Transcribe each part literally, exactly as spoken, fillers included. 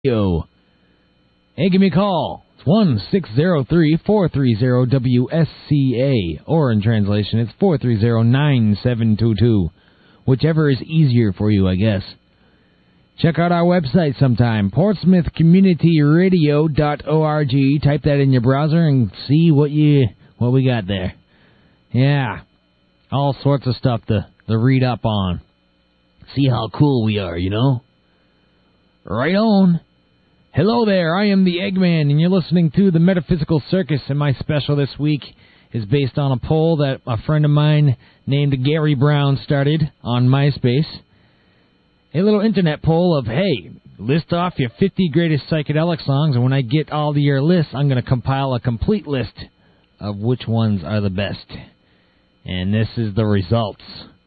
Yo. Hey, give me a call. It's one six zero three, four three zero, W S C A. Or in translation, it's four three zero, nine seven two two. Whichever is easier for you, I guess. Check out our website sometime, portsmouth community radio dot org. Type that in your browser and see what you what we got there. Yeah. All sorts of stuff to, to read up on. See how cool we are, you know? Right on. Hello there, I am the Eggman, and you're listening to the Metaphysical Circus, and my special this week is based on a poll that a friend of mine named Gary Brown started on MySpace. A little internet poll of, hey, list off your fifty greatest psychedelic songs, and when I get all of your lists, I'm going to compile a complete list of which ones are the best. And this is the results.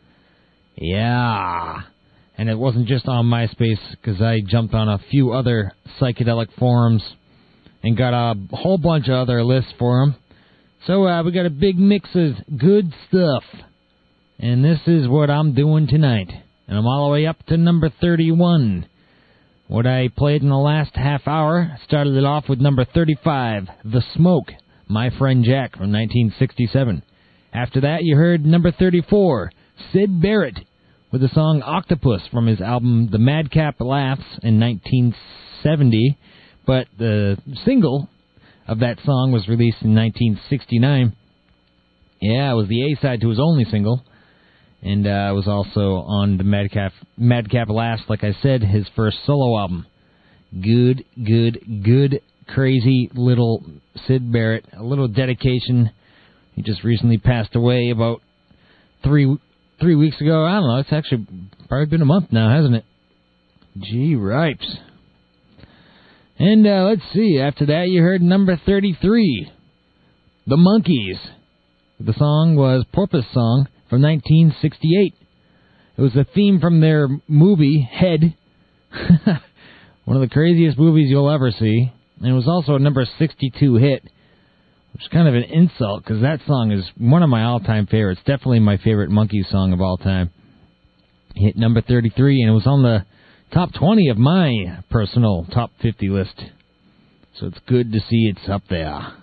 Yeah. And it wasn't just on MySpace, because I jumped on a few other psychedelic forums and got a whole bunch of other lists for them. So uh, we got a big mix of good stuff. And this is what I'm doing tonight. And I'm all the way up to number thirty-one. What I played in the last half hour started it off with number thirty-five, The Smoke, My Friend Jack from nineteen sixty-seven. After that, you heard number thirty-four, Syd Barrett, with the song Octopus from his album The Madcap Laughs in nineteen seventy, but the single of that song was released in nineteen sixty-nine. Yeah, it was the A-side to his only single, and uh, it was also on the Madcap, Madcap Laughs, like I said, his first solo album. Good, good, good, crazy little Syd Barrett. A little dedication. He just recently passed away about three Three weeks ago. I don't know. It's actually probably been a month now, hasn't it? Gee, ripes. And uh, let's see. After that, you heard number thirty-three, The Monkees. The song was Porpoise Song from nineteen sixty-eight. It was a theme from their movie, Head. One of the craziest movies you'll ever see. And it was also a number sixty-two hit. Which is kind of an insult, because that song is one of my all-time favorites. Definitely my favorite Monkees song of all time. Hit number thirty-three, and it was on the top twenty of my personal top fifty list. So it's good to see it's up there.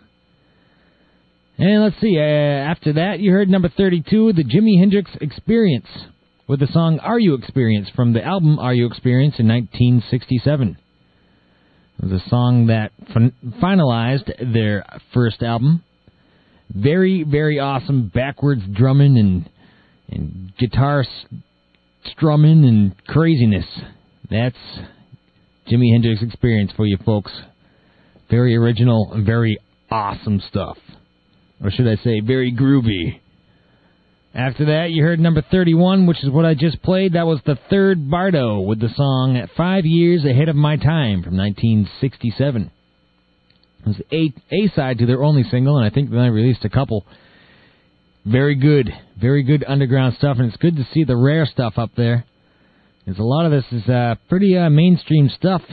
And let's see, uh, after that, you heard number thirty-two, The Jimi Hendrix Experience, with the song Are You Experience from the album Are You Experience in nineteen sixty-seven. It was a song that fin- finalized their first album. Very, very awesome backwards drumming and and guitar s- strumming and craziness. That's Jimi Hendrix Experience for you folks. Very original and very awesome stuff. Or should I say, very groovy. After that, you heard number thirty-one, which is what I just played. That was the third Bardo with the song Five Years Ahead of My Time from nineteen sixty-seven. It was the A-side to their only single, and I think they released a couple. Very good. Very good underground stuff, and it's good to see the rare stuff up there. Because a lot of this is uh, pretty uh, mainstream stuff.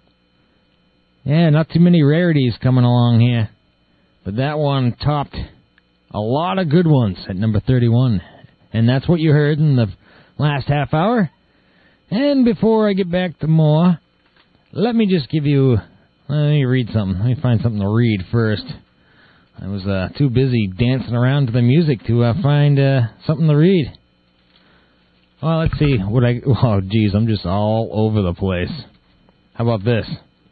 Yeah, not too many rarities coming along here. But that one topped a lot of good ones at number thirty-one. And that's what you heard in the last half hour. And before I get back to more, let me just give you... Let me read something. Let me find something to read first. I was uh, too busy dancing around to the music to uh, find uh, something to read. Well, let's see what I... Oh, geez, I'm just all over the place. How about this?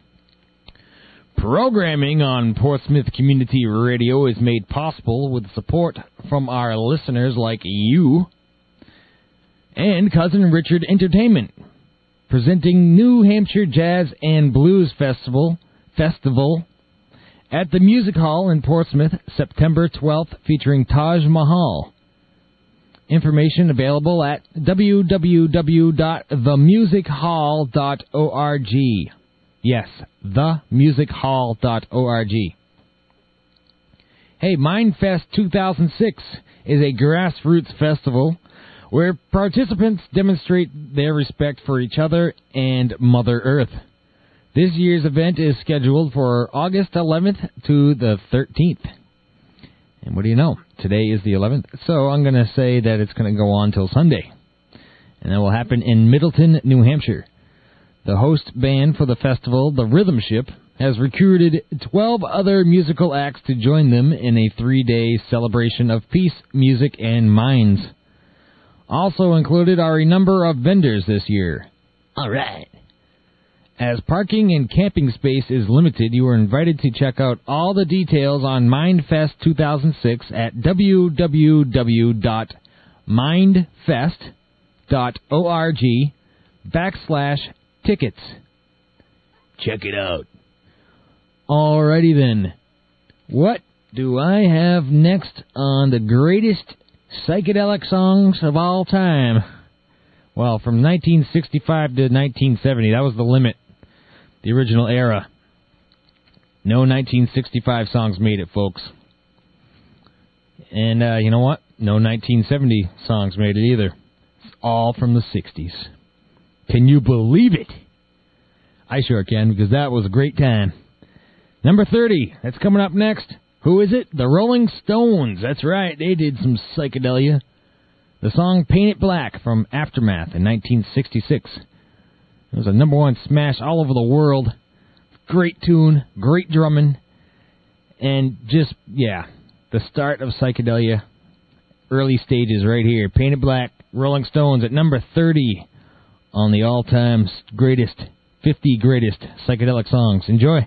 Programming on Portsmouth Community Radio is made possible with support from our listeners like you and Cousin Richard Entertainment, presenting New Hampshire Jazz and Blues Festival Festival at the Music Hall in Portsmouth, September twelfth, featuring Taj Mahal. Information available at w w w dot the music hall dot org. Yes, the music hall dot org. Hey, Mindfest two thousand six is a grassroots festival where participants demonstrate their respect for each other and Mother Earth. This year's event is scheduled for August eleventh to the thirteenth. And what do you know? Today is the eleventh, so I'm going to say that it's going to go on till Sunday. And that will happen in Middleton, New Hampshire. The host band for the festival, the Rhythm Ship, has recruited twelve other musical acts to join them in a three-day celebration of peace, music, and minds. Also included are a number of vendors this year. All right. As parking and camping space is limited, you are invited to check out all the details on Mindfest two thousand six at www.mindfest.org backslash tickets. Check it out. Alrighty then. What do I have next on the greatest psychedelic songs of all time? Well, from nineteen sixty-five to nineteen seventy, that was the limit. The original era. No nineteen sixty-five songs made it, folks. And uh, you know what? No nineteen seventy songs made it either. It's all from the sixties. Can you believe it? I sure can, because that was a great time. Number thirty, that's coming up next. Who is it? The Rolling Stones. That's right, they did some psychedelia. The song Paint It Black from Aftermath in nineteen sixty-six. It was a number one smash all over the world. Great tune, great drumming, and just, yeah, the start of psychedelia. Early stages right here. Paint It Black, Rolling Stones at number thirty on the all-time greatest, fifty greatest psychedelic songs. Enjoy.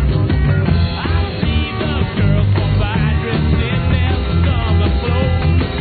Girls from Padres in their summer clothes.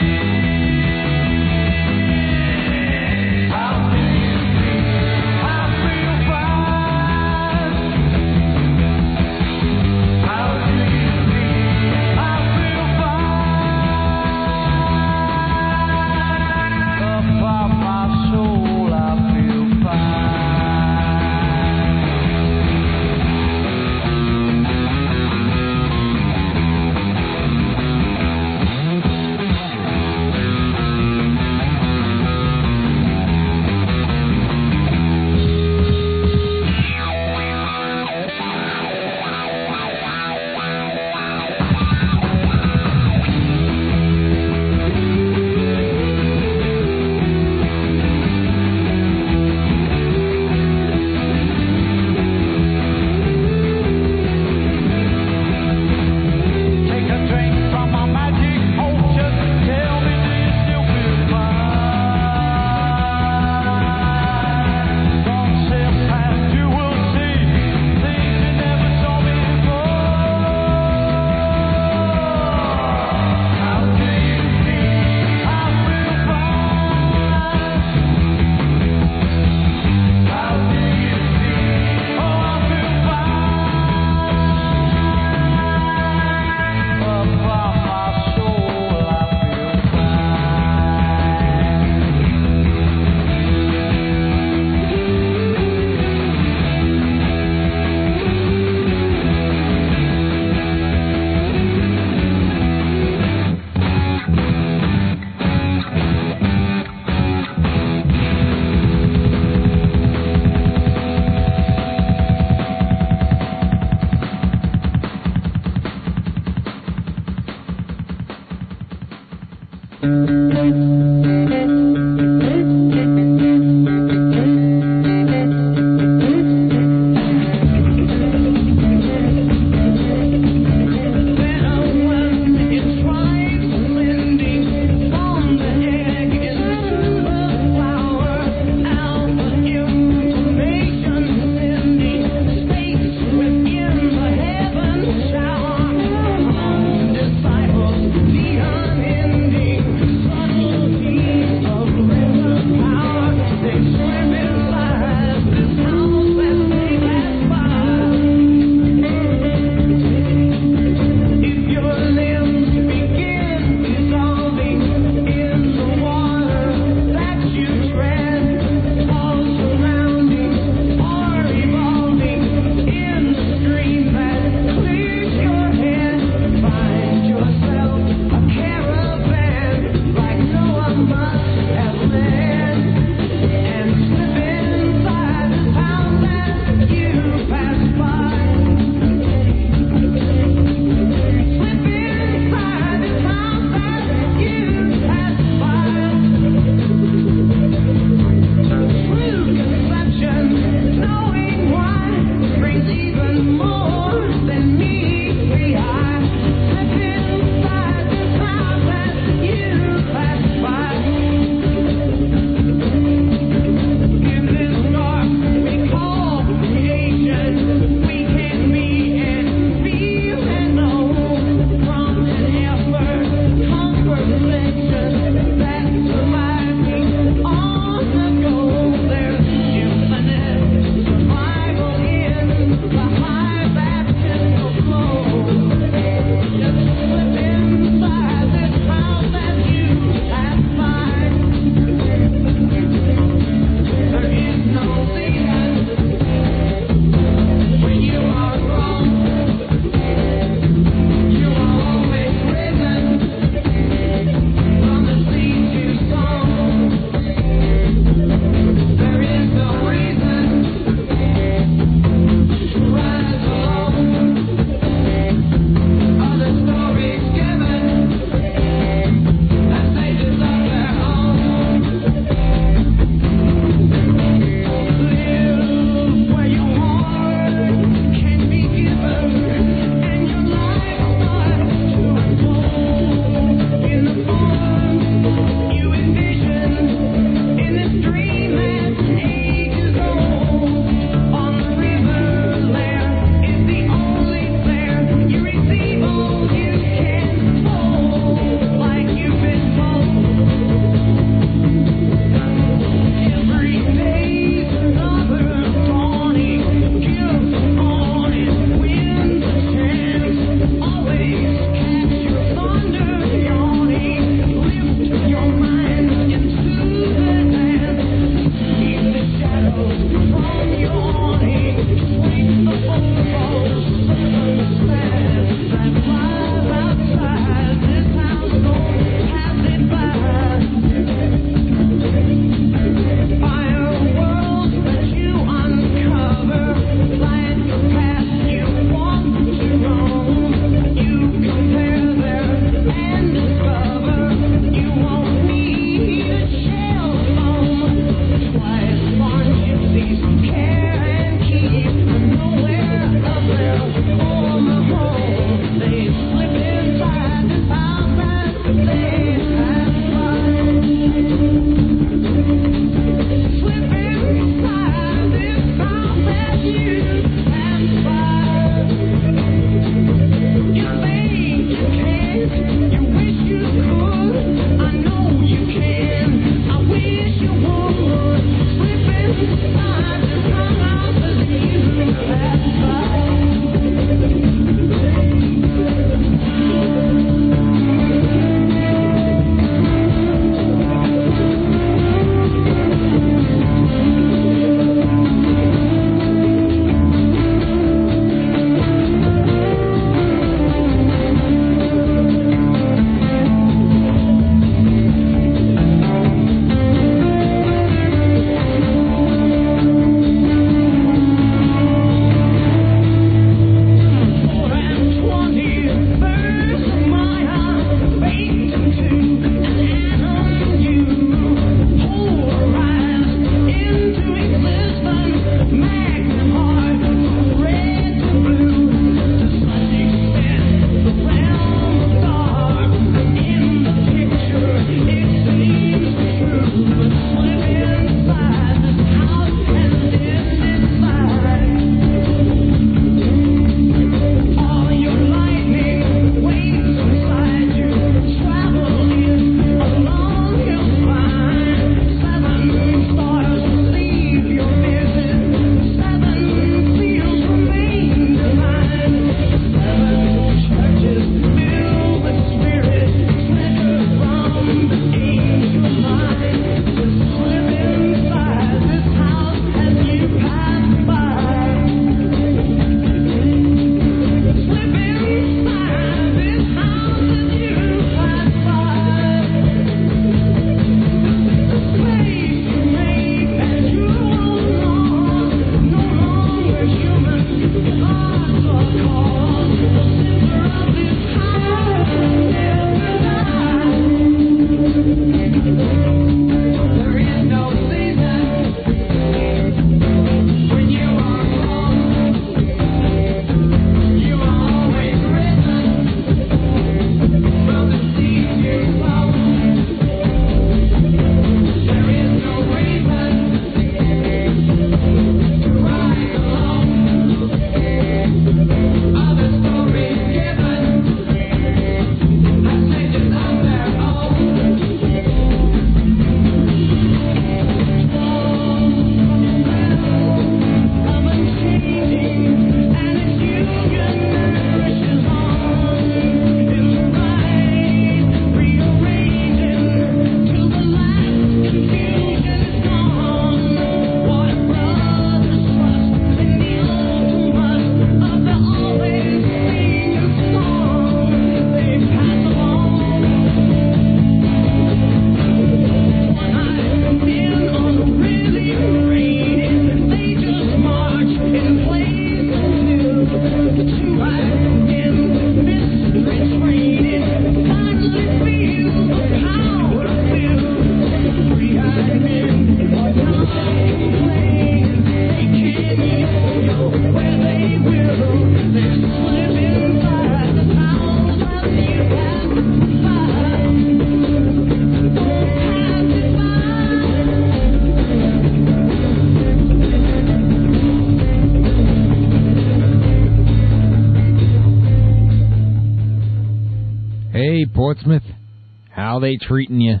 Portsmouth, how they treating you?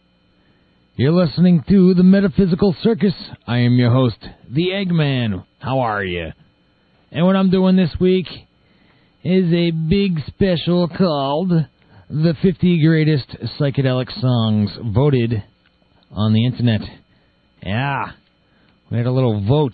You're listening to the Metaphysical Circus. I am your host, the Eggman. How are you? And what I'm doing this week is a big special called the fifty Greatest Psychedelic Songs Voted on the Internet. Yeah, we had a little vote.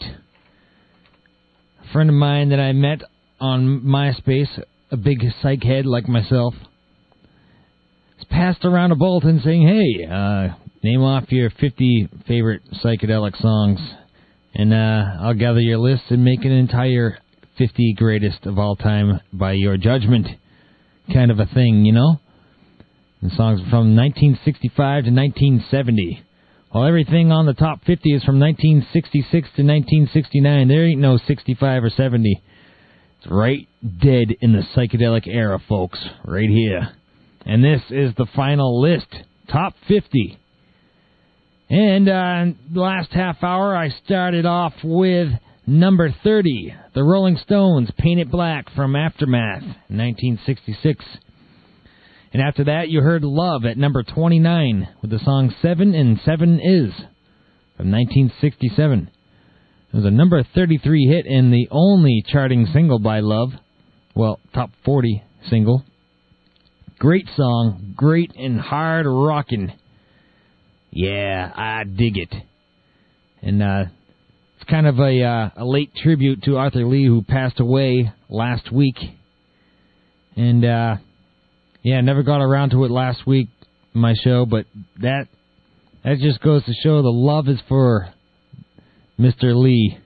A friend of mine that I met on MySpace, a big psych head like myself, has passed around a bulletin saying, hey, uh, name off your fifty favorite psychedelic songs, and uh, I'll gather your list and make an entire fifty greatest of all time by your judgment kind of a thing, you know? The songs are from nineteen sixty-five to nineteen seventy. While everything on the top fifty is from nineteen sixty-six to nineteen sixty-nine, there ain't no sixty-five or seventy. It's right dead in the psychedelic era, folks, right here. And this is the final list, top fifty. And uh, the last half hour, I started off with number thirty, the Rolling Stones, Paint It Black from Aftermath, nineteen sixty-six. And after that, you heard Love at number twenty-nine with the song Seven and Seven Is from nineteen sixty-seven. It was a number thirty-three hit and the only charting single by Love. Well, top forty single. Great song, great and hard rockin'. Yeah, I dig it. And uh, it's kind of a, uh, a late tribute to Arthur Lee, who passed away last week. And, uh, yeah, never got around to it last week in my show, but that that just goes to show the love is for Mister Lee.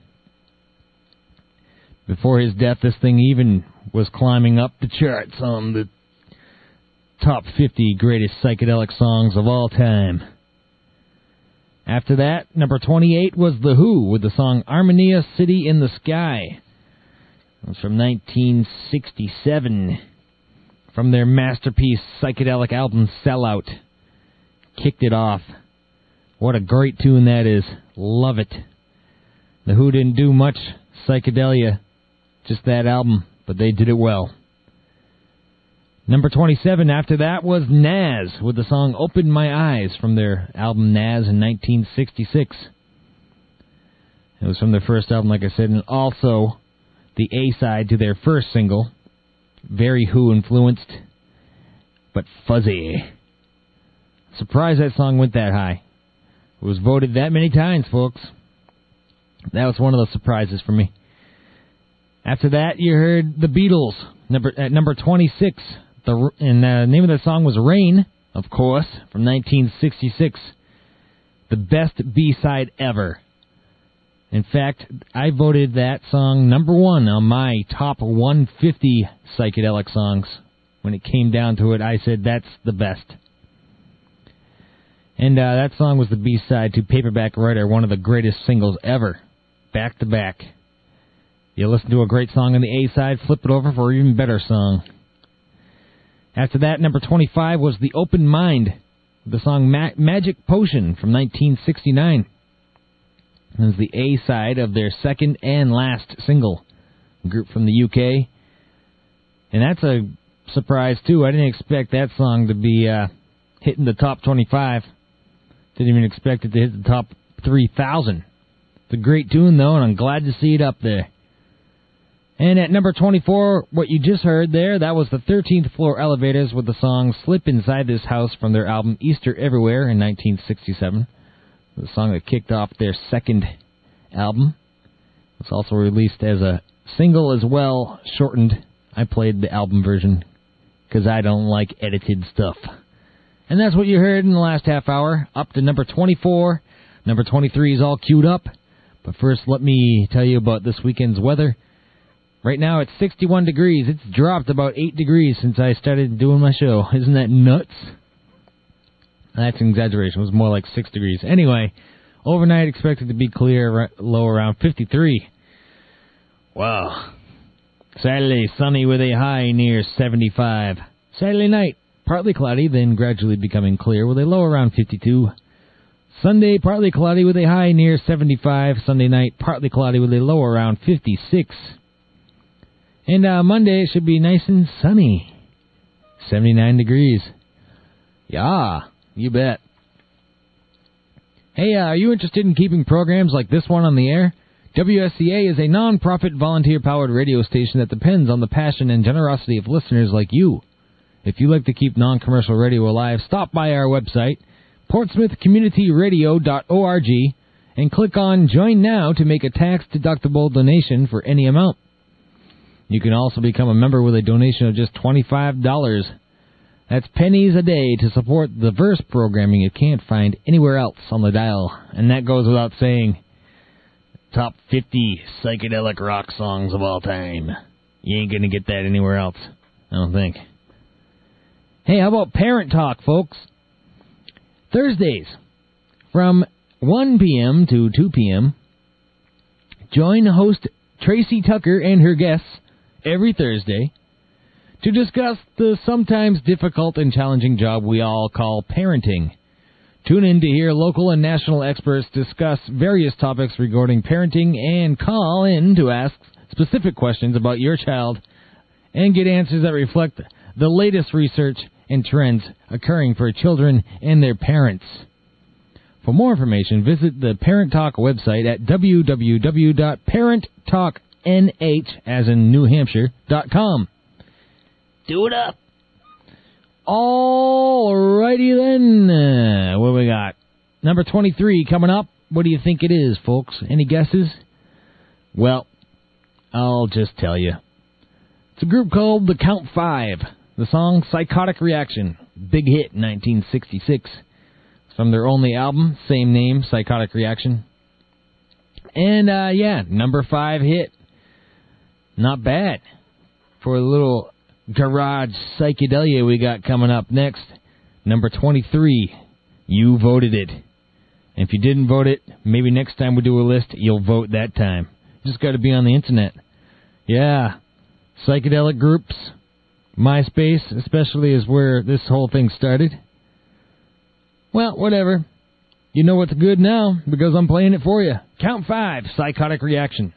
Before his death, this thing even was climbing up the charts on the top fifty greatest psychedelic songs of all time. After that, number twenty-eight was The Who with the song Armonia City in the Sky. It was from nineteen sixty-seven. From their masterpiece psychedelic album Sellout. Kicked it off. What a great tune that is. Love it. The Who didn't do much psychedelia, just that album, but they did it well. Number twenty-seven after that was Nas with the song Open My Eyes from their album Nas in nineteen sixty-six. It was from their first album, like I said, and also the A-side to their first single, very Who influenced, but fuzzy. Surprised that song went that high. It was voted that many times, folks. That was one of the surprises for me. After that, you heard the Beatles number at number twenty-six. The and the name of the song was Rain, of course, from nineteen sixty-six. The best B-side ever. In fact, I voted that song number one on my top one hundred fifty psychedelic songs. When it came down to it, I said that's the best. And uh, that song was the B-side to Paperback Writer, one of the greatest singles ever, back to back. You listen to a great song on the A-side, flip it over for an even better song. After that, number twenty-five was The Open Mind, the song Ma- Magic Potion from nineteen sixty-nine. It was the A-side of their second and last single, a group from the U K. And that's a surprise, too. I didn't expect that song to be uh, hitting the top twenty-five. Didn't even expect it to hit the top three thousand. It's a great tune, though, and I'm glad to see it up there. And at number twenty-four, what you just heard there, that was the thirteenth Floor Elevators with the song Slip Inside This House from their album Easter Everywhere in nineteen sixty-seven. The song that kicked off their second album. It was also released as a single as well, shortened. I played the album version because I don't like edited stuff. And that's what you heard in the last half hour, up to number twenty-four. Number twenty-three is all queued up. But first, let me tell you about this weekend's weather. Right now, it's sixty-one degrees. It's dropped about eight degrees since I started doing my show. Isn't that nuts? That's an exaggeration. It was more like six degrees. Anyway, overnight expected to be clear, low around fifty-three. Wow. Saturday, sunny with a high near seventy-five. Saturday night, partly cloudy, then gradually becoming clear with a low around fifty-two. Sunday, partly cloudy with a high near seventy-five. Sunday night, partly cloudy with a low around fifty-six. And uh, Monday should be nice and sunny. seventy-nine degrees. Yeah, you bet. Hey, uh, are you interested in keeping programs like this one on the air? W S C A is a non-profit, volunteer-powered radio station that depends on the passion and generosity of listeners like you. If you like to keep non-commercial radio alive, stop by our website, portsmouth community radio dot org, and click on Join Now to make a tax-deductible donation for any amount. You can also become a member with a donation of just twenty-five dollars. That's pennies a day to support the diverse programming you can't find anywhere else on the dial. And that goes without saying. Top fifty psychedelic rock songs of all time. You ain't going to get that anywhere else, I don't think. Hey, how about Parent Talk, folks? Thursdays, from one p.m. to two p.m., join host Tracy Tucker and her guests every Thursday to discuss the sometimes difficult and challenging job we all call parenting. Tune in to hear local and national experts discuss various topics regarding parenting and call in to ask specific questions about your child and get answers that reflect the latest research and trends occurring for children and their parents. For more information, visit the Parent Talk website at w w w dot parent talk n h, as in New Hampshire, dot com. Do it up! Alrighty then. Uh, what we got? Number twenty-three coming up. What do you think it is, folks? Any guesses? Well, I'll just tell you. It's a group called The Count Five. The song Psychotic Reaction. Big hit in nineteen sixty-six. It's from their only album, same name, Psychotic Reaction. And, uh, yeah, number five hit. Not bad for a little garage psychedelia we got coming up next. Number twenty-three. You voted it. And if you didn't vote it, maybe next time we do a list, you'll vote that time. You just got to be on the internet. Yeah. Psychedelic groups. MySpace, especially, is where this whole thing started. Well, whatever. You know what's good now, because I'm playing it for you. Count Five, Psychotic Reaction.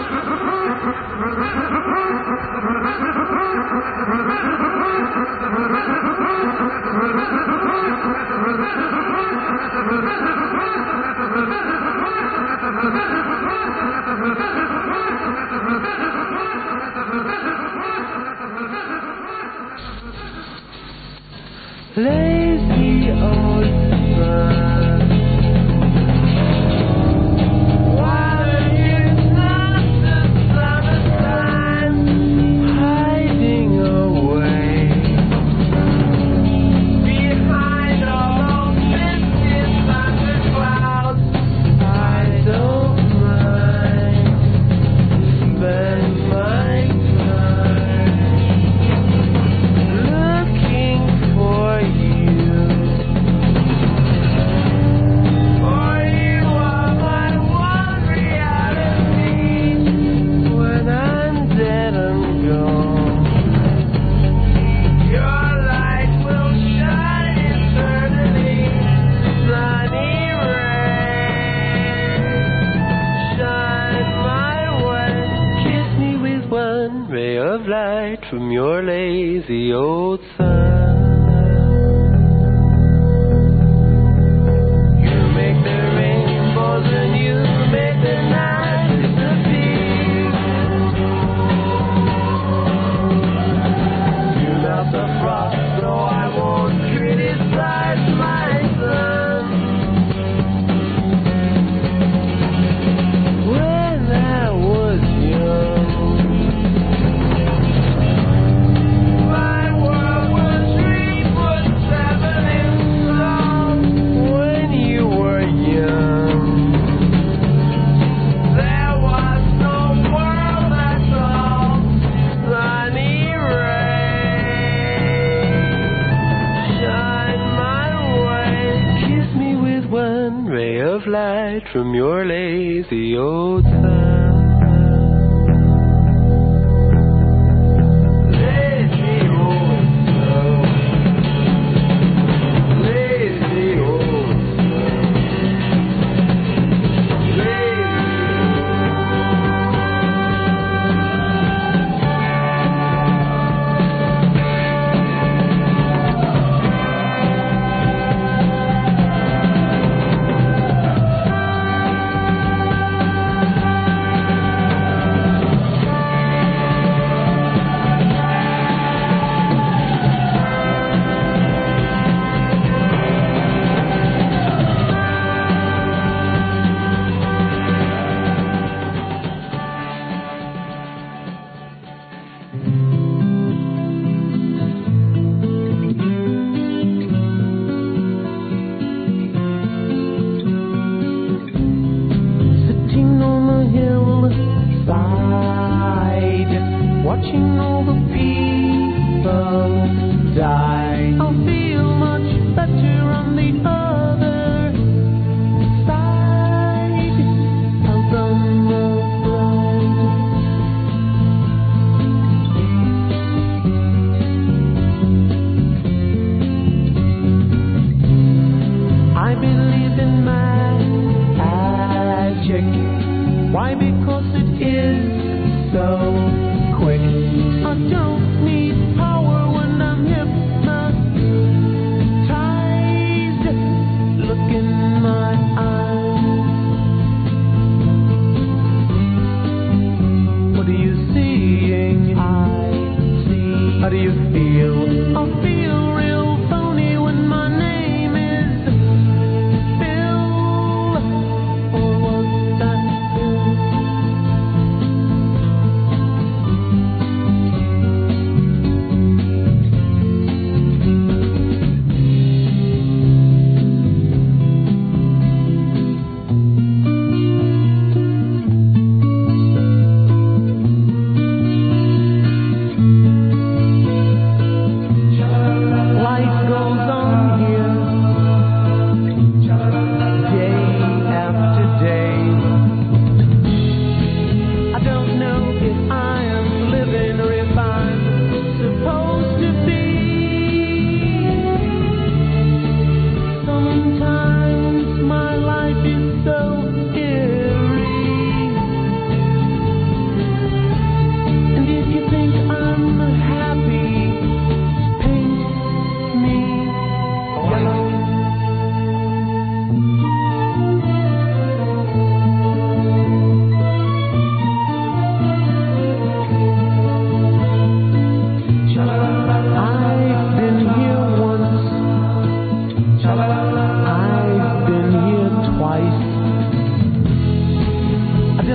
Lazy old man, while it's not the summertime, hiding away behind all those misty thunderclouds. I don't mind spend my time looking for you. For you are my one reality when I'm dead and gone. Your light will shine eternally, sunny rays shine my way. Kiss me with one ray of light from your lazy old sun. You make the rainbows and you make the night disappear. You melt the frost so I won't criticize my son. When I was young, my world was three foot seven in song. When you were young, there was no world at all. Sunny rays shine my way. Kiss me with one ray of light from your lazy old sun. Lazy old sun. Lazy old sun. Lazy sitting on the hillside, watching all the people die. I'll feel much better on the other side of the road. I believe in magic. Why? Because it is so quick. I don't need power when I'm hypnotized. Look in my eyes. What are you seeing? I see. How do you feel? I feel real phony when my name is Bill. Or was that Bill? Cha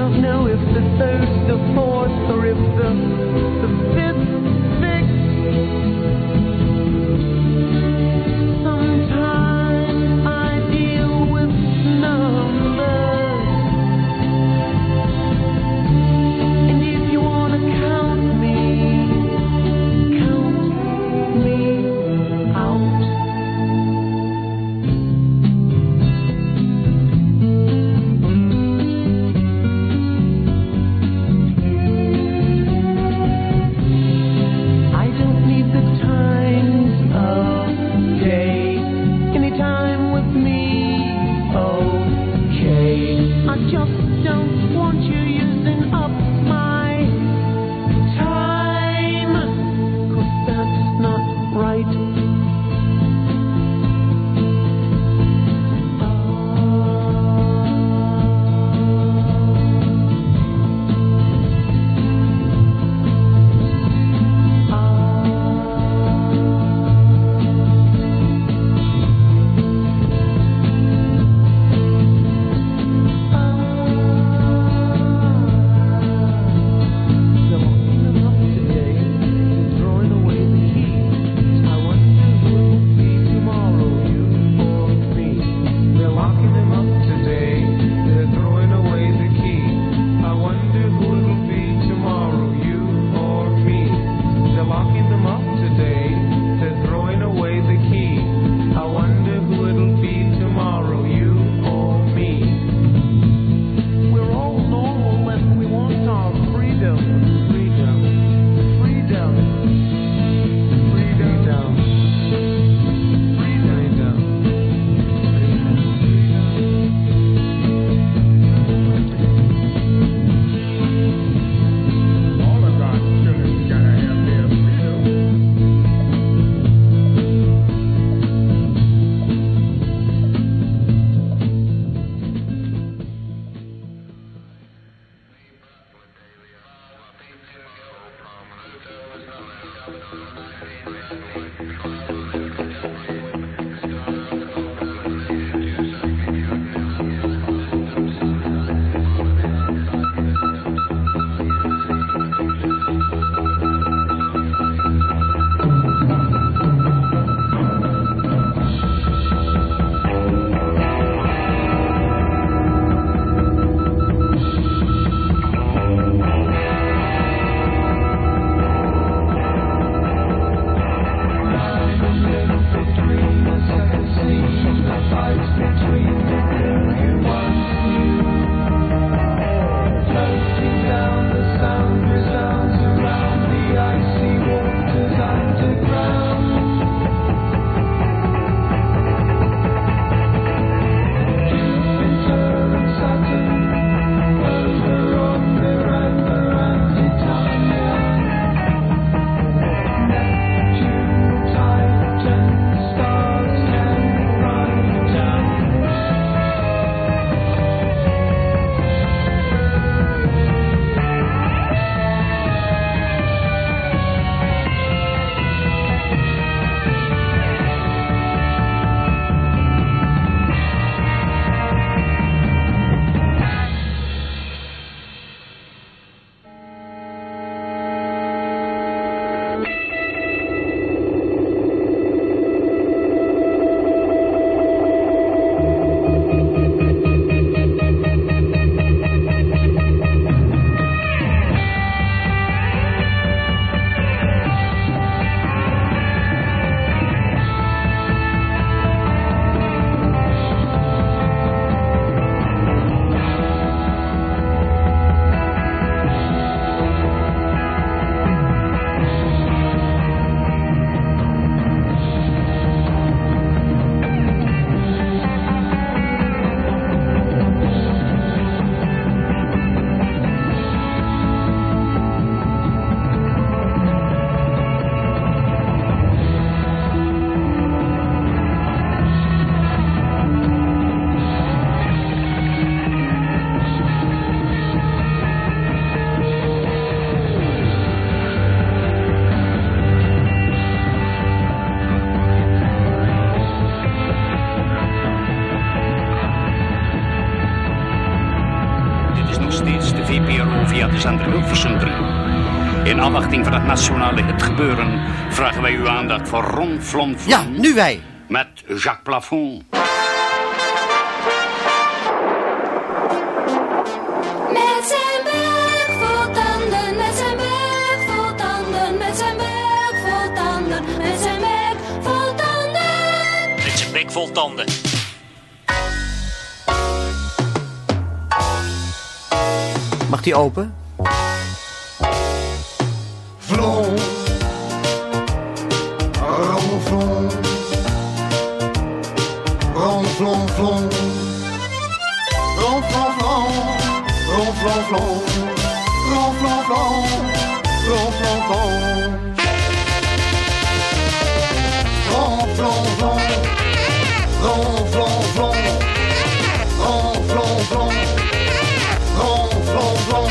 don't know if the third's the fourth or if the, the fifth, sixth. Sometimes I deal with numbers. And if you wanna count me, count me out. de V P R O via de zender Hilversum drie. In afwachting van het nationale hitgebeuren vragen wij uw aandacht voor Ron Flon Flon. Ja, nu wij. Met Jacques Plafond. Met zijn buik vol tanden, met zijn buik vol tanden, met zijn buik vol tanden, met zijn buik vol tanden. Met zijn bek vol tanden. Mag die open? Vlon, ron, vlon, ron, vlon, vlon, ron, vlon, vlon, ron, vlon, vlon, ron, vlon, vlon, ron, vlon, vlon, ron, vlon, vlon, ron, vlon, vlon, ron, vlon, vlon, ron, vlon, vlon,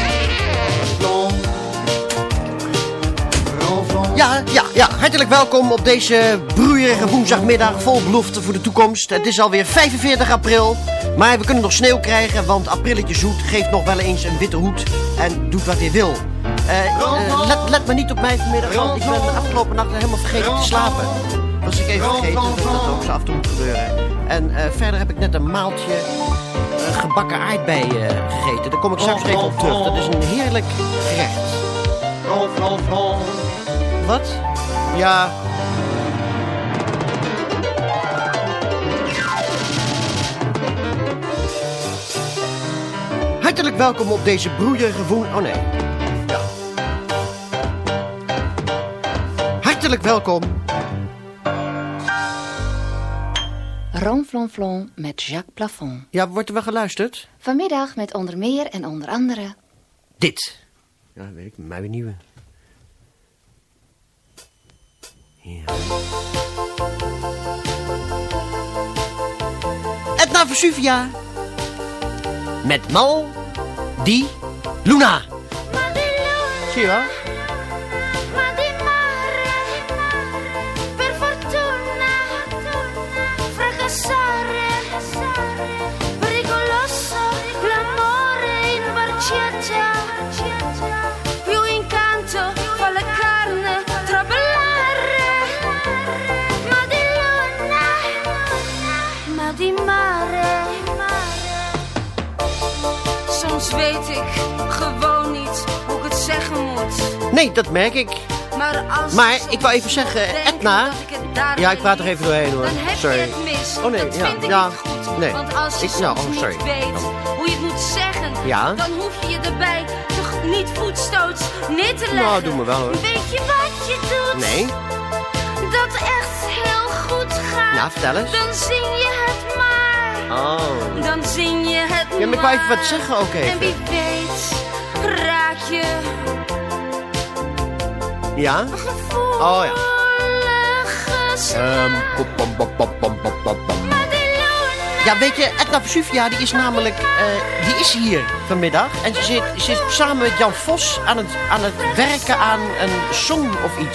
Ja, ja, ja. Hartelijk welkom op deze broeierige woensdagmiddag vol belofte voor de toekomst. Het is alweer vijfenveertig april, maar we kunnen nog sneeuw krijgen, want aprilletje zoet geeft nog wel eens een witte hoed en doet wat hij wil. Uh, uh, let, let maar niet op mij vanmiddag, want ik ben de afgelopen nacht helemaal vergeten te slapen. Was ik even vergeten, dat dat ook zo af en toe moet gebeuren. En uh, verder heb ik net een maaltje uh, gebakken aardbeien uh, gegeten. Daar kom ik straks even op terug. Dat is een heerlijk gerecht. Wat? Ja. Hartelijk welkom op deze broeierige woen... Oh nee. Ja. Hartelijk welkom. Ron Flon Flon met Jacques Plafond. Ja, wordt er wel geluisterd? Vanmiddag met onder meer en onder andere... Dit. Ja, weet ik, mij weer nieuwe. Ja. Etna Vesuvia. Met Mal di Luna. Zie je wel? Ma di mare, per fortuna, fracassare, pericoloso, l'amore in barchetta, più incanto fa la carne traballare, ma di luna, ma di mare. Soms weet ik gewoon niet hoe ik het zeggen moet. Nee, dat merk ik. Maar, als Maar ik wou even zeggen, Etna... Ja, ik praat er even doorheen hoor. Dan heb Sorry. je het mis. Oh nee, dat ja, vind ik ja, niet goed. nee. Want als je Ik- soms ja, oh, sorry. niet weet hoe je het moet zeggen, Ja. dan hoef je je erbij toch niet voetstoots neer te leggen. Nou, doe me wel, hoor. Weet je wat je doet? Nee. Dat echt heel goed gaat. Nou, vertel eens. Dan zing je het maar. Oh. Dan zing je het maar. Ja, maar ik wou even wat zeggen ook even. En wie weet raak je Ja? gevoelig Oh ja. snel. Um, pop, pom, pop, pop, pom, pop, pop, pom. Maar die luna. Ja, weet je, Etna Vesuvia, die is namelijk, uh, die is hier vanmiddag. En ze zit, ze zit samen met Jan Vos aan het, aan het werken aan een song of iets.